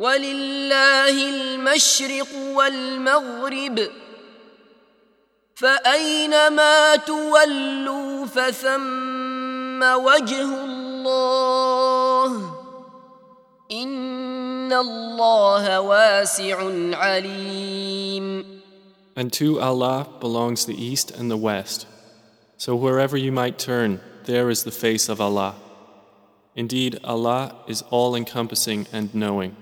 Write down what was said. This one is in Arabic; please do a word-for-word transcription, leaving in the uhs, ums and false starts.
ولله المشرق والمغرب فأينما تولوا فثم وجه الله إن الله واسع عليم. And to Allah belongs the east and the west. So wherever you might turn, there is the face of Allah. Indeed, Allah is all-encompassing and knowing.